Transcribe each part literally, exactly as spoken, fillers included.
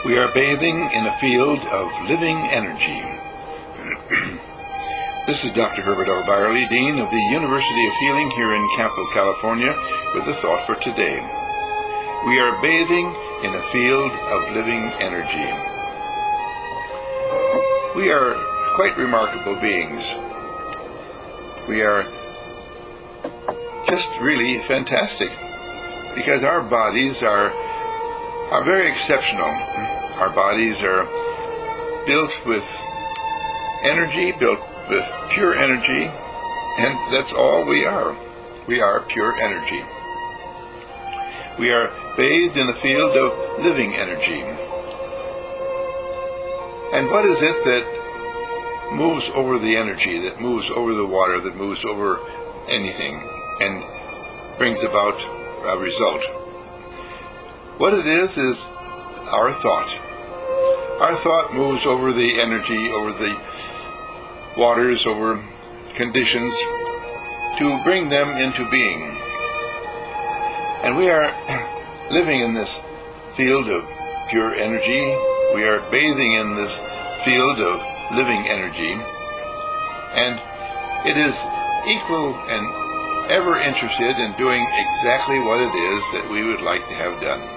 We are bathing in a field of living energy. This is Doctor Herbert L. Byerly, Dean of the University of Healing here in Campo, California, with a thought for today. We are bathing in a field of living energy. We are quite remarkable beings. We are just really fantastic because our bodies are are very exceptional. Our bodies are built with energy, built with pure energy, and that's all we are. We are pure energy. We are bathed in a field of living energy. And what is it that moves over the energy, that moves over the water, that moves over anything, and brings about a result? What it is is our thought. Our thought moves over the energy, over the waters, over conditions, to bring them into being. And we are living in this field of pure energy. We are bathing in this field of living energy. And it is equal and ever interested in doing exactly what it is that we would like to have done.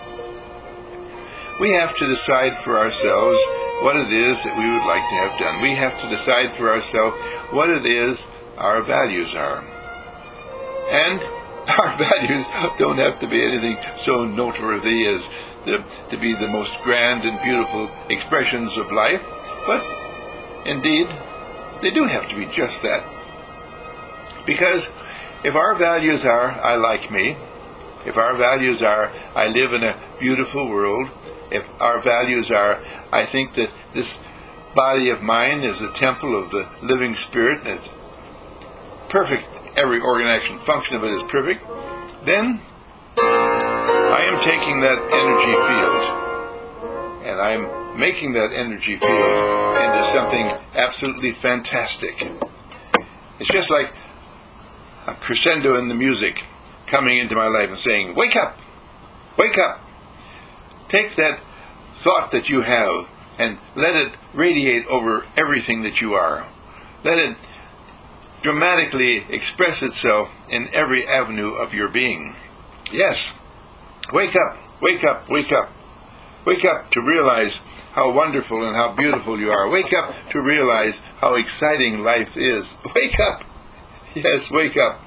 We have to decide for ourselves what it is that we would like to have done. We have to decide for ourselves what it is our values are. And our values don't have to be anything so noteworthy as the, to be the most grand and beautiful expressions of life, but indeed, they do have to be just that. Because if our values are, I like me, if our values are, I live in a beautiful world, if our values are, I think that this body of mine is a temple of the living spirit, and it's perfect, every organ, action, function of it is perfect, then I am taking that energy field, and I'm making that energy field into something absolutely fantastic. It's just like a crescendo in the music coming into my life and saying, wake up, wake up. Take that thought that you have and let it radiate over everything that you are. Let it dramatically express itself in every avenue of your being. Yes, wake up, wake up, wake up. Wake up to realize how wonderful and how beautiful you are. Wake up to realize how exciting life is. Wake up. Yes, wake up.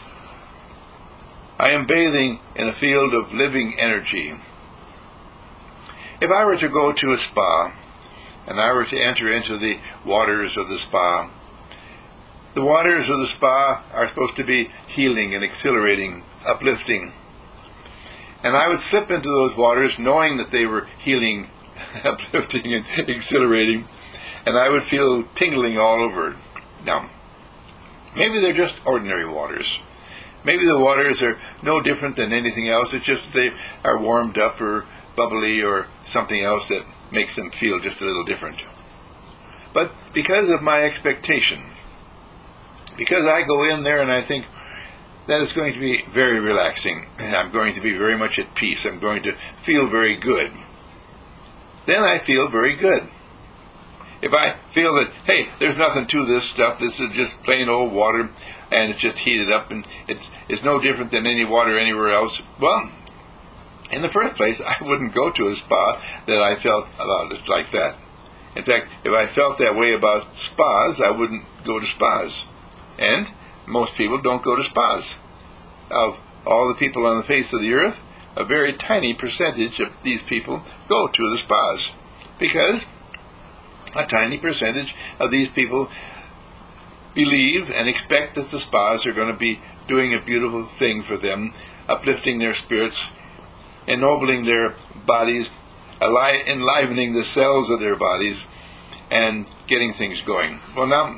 I am bathing in a field of living energy. If I were to go to a spa, and I were to enter into the waters of the spa, the waters of the spa are supposed to be healing and exhilarating, uplifting. And I would slip into those waters knowing that they were healing, uplifting, and exhilarating, and I would feel tingling all over. Now, maybe they're just ordinary waters. Maybe the waters are no different than anything else. It's just that they are warmed up or bubbly or something else that makes them feel just a little different. But because of my expectation, because I go in there and I think that it's going to be very relaxing, and I'm going to be very much at peace, I'm going to feel very good, then I feel very good. If I feel that, hey, there's nothing to this stuff, this is just plain old water, and it's just heated up, and it's, it's no different than any water anywhere else, well, in the first place, I wouldn't go to a spa that I felt about it like that. In fact, if I felt that way about spas, I wouldn't go to spas. And most people don't go to spas. Of all the people on the face of the earth, a very tiny percentage of these people go to the spas. Because a tiny percentage of these people believe and expect that the spas are going to be doing a beautiful thing for them, uplifting their spirits, ennobling their bodies, enlivening the cells of their bodies, and getting things going. Well, now,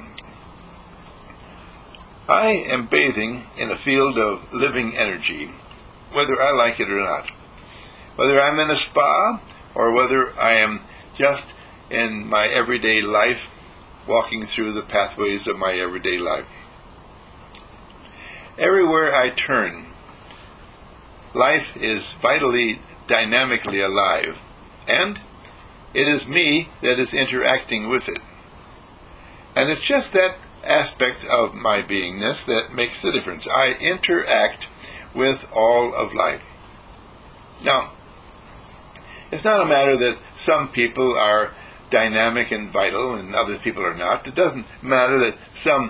I am bathing in a field of living energy, whether I like it or not. Whether I'm in a spa, or whether I am just in my everyday life, walking through the pathways of my everyday life. Everywhere I turn, life is vitally, dynamically alive. And It is me that is interacting with it. And it's just that aspect of my beingness that makes the difference. I interact with all of life. Now, it's not a matter that some people are dynamic and vital and other people are not. It doesn't matter that some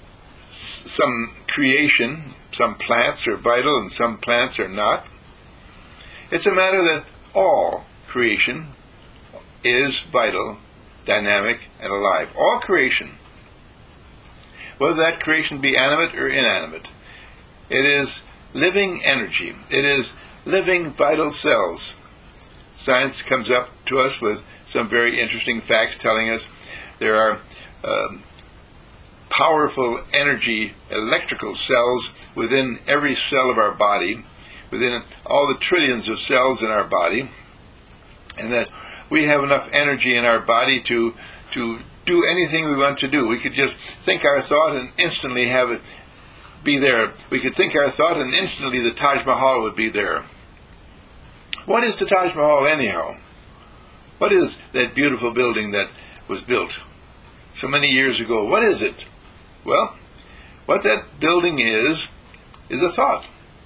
some creation, some plants are vital and some plants are not. It's a matter that all creation is vital, dynamic, and alive. All creation, whether that creation be animate or inanimate, it is living energy. It is living vital cells. Science comes up to us with some very interesting facts telling us there are um, powerful energy, electrical cells within every cell of our body, within all the trillions of cells in our body, and that we have enough energy in our body to to do anything we want to do. We could just think our thought and instantly have it be there. We could think our thought and instantly the Taj Mahal would be there. What is the Taj Mahal anyhow? What is that beautiful building that was built so many years ago? What is it? Well, what that building is, is a thought.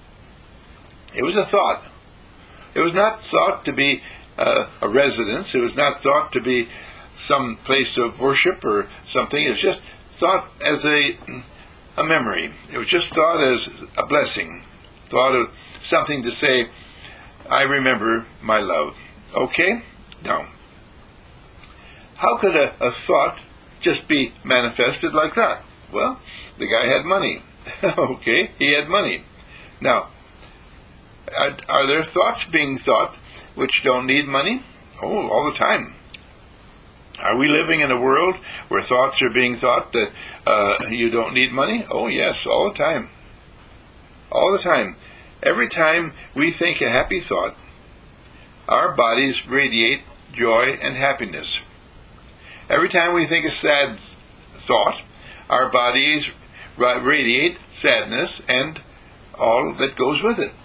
It was a thought. It was not thought to be uh, a residence. It was not thought to be some place of worship or something. It was just thought as a, a memory. It was just thought as a blessing. Thought of something to say, I remember my love. Okay? Now, how could a, a thought just be manifested like that? Well, the guy had money. Okay, he had money. Now, are, are there thoughts being thought which don't need money? Oh, all the time. Are we living in a world where thoughts are being thought that uh, you don't need money? Oh, yes, all the time. All the time. Every time we think a happy thought, our bodies radiate joy and happiness. Every time we think a sad thought, our bodies radiate sadness and all that goes with it.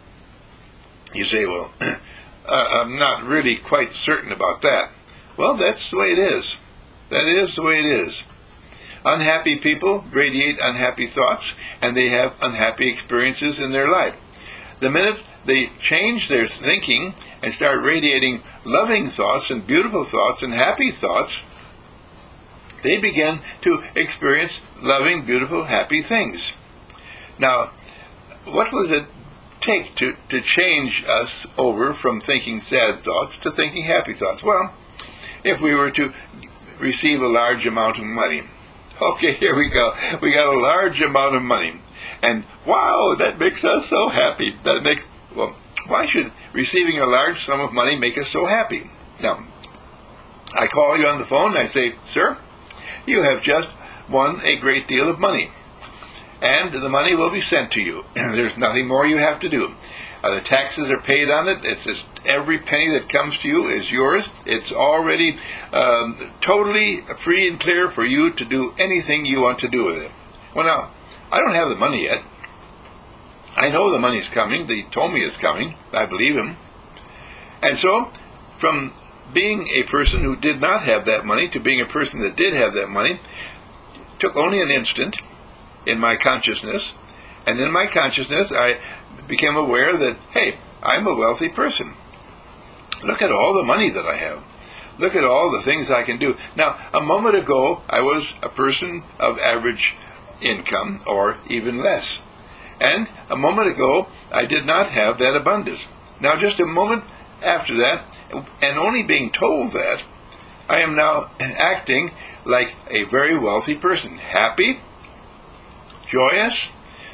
You say, well, uh, I'm not really quite certain about that. Well, that's the way it is. That is the way it is. Unhappy people radiate unhappy thoughts, and they have unhappy experiences in their life. The minute they change their thinking and start radiating loving thoughts and beautiful thoughts and happy thoughts, they begin to experience loving, beautiful, happy things. Now, what does it take to, to change us over from thinking sad thoughts to thinking happy thoughts? Well, if we were to receive a large amount of money. Okay, here we go. We got a large amount of money. And wow, that makes us so happy. That makes, well, why should receiving a large sum of money make us so happy? Now, I call you on the phone and I say, sir, you have just won a great deal of money. And the money will be sent to you. There's nothing more you have to do. Uh, the taxes are paid on it. It's just every penny that comes to you is yours. It's already um, totally free and clear for you to do anything you want to do with it. Well, now, I don't have the money yet. I know the money's coming. They told me it's coming. I believe him. And so, from being a person who did not have that money to being a person that did have that money, took only an instant in my consciousness. And in my consciousness, I became aware that, hey, I'm a wealthy person. Look at all the money that I have. Look at all the things I can do. Now, a moment ago, I was a person of average income, or even less. And a moment ago, I did not have that abundance. Now, just a moment after that, and only being told that, I am now acting like a very wealthy person. Happy, joyous,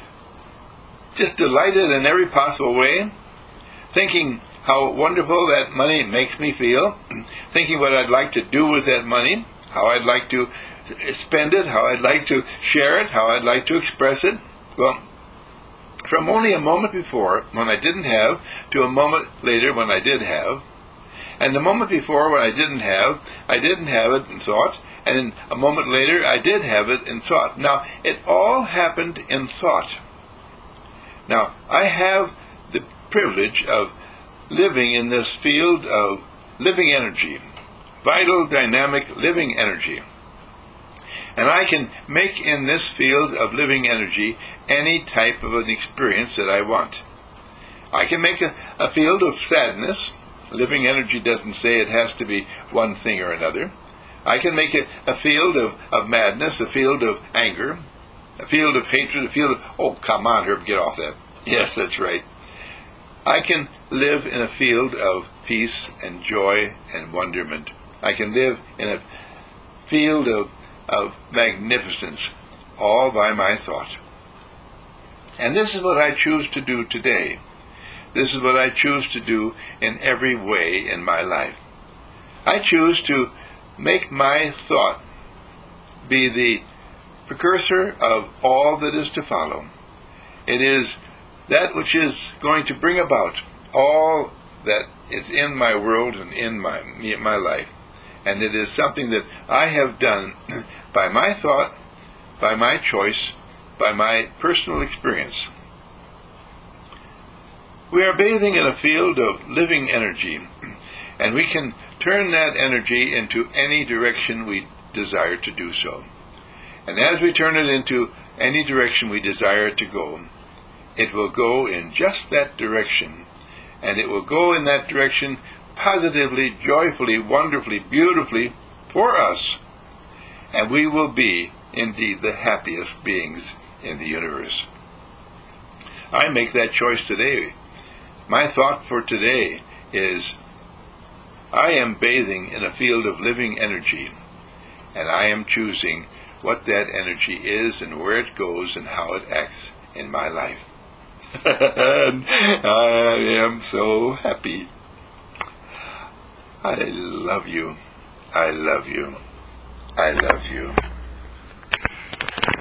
just delighted in every possible way, thinking how wonderful that money makes me feel, thinking what I'd like to do with that money, how I'd like to spend it, how I'd like to share it, how I'd like to express it. Well, from only a moment before, when I didn't have, to a moment later when I did have, and the moment before when I didn't have, I didn't have it in thought, and then a moment later I did have it in thought. Now, it all happened in thought. Now, I have the privilege of living in this field of living energy. vital, dynamic, living energy. And I can make in this field of living energy any type of an experience that I want. I can make a, a field of sadness. Living energy doesn't say it has to be one thing or another. I can make it a field of, of madness, a field of anger, a field of hatred, a field of, oh, come on, Herb, get off that. Yes, that's right. I can live in a field of peace and joy and wonderment. I can live in a field of, of magnificence, all by my thought. And this is what I choose to do today. This is what I choose to do in every way in my life. I choose to make my thought be the precursor of all that is to follow. It is that which is going to bring about all that is in my world and in my, in my life. And it is something that I have done by my thought, by my choice, by my personal experience. We are bathing in a field of living energy, and we can turn that energy into any direction we desire to do so. And as we turn it into any direction we desire to go, it will go in just that direction, and it will go in that direction positively, joyfully, wonderfully, beautifully for us, and we will be indeed the happiest beings in the universe. I make that choice today. My thought for today is, I am bathing in a field of living energy, and I am choosing what that energy is and where it goes and how it acts in my life. I am so happy. I love you. I love you. I love you.